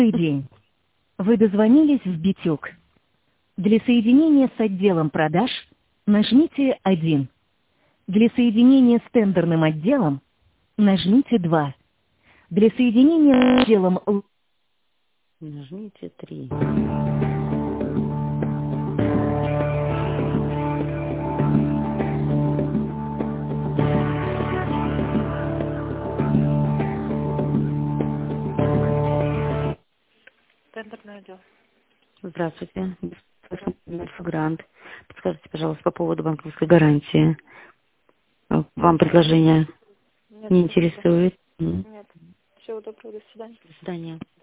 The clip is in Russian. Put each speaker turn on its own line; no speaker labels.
Добрый день. Вы дозвонились в Битюк. Для соединения с отделом продаж нажмите 1. Для соединения с тендерным отделом нажмите 2. Для соединения с отделом
Нажмите 3.
Тендерный отдел.
Здравствуйте. Грант. Подскажите, пожалуйста, по поводу банковской гарантии. Вам предложение
Нет,
не
спасибо.
интересует?
Нет. Всего доброго, до свидания.
До свидания.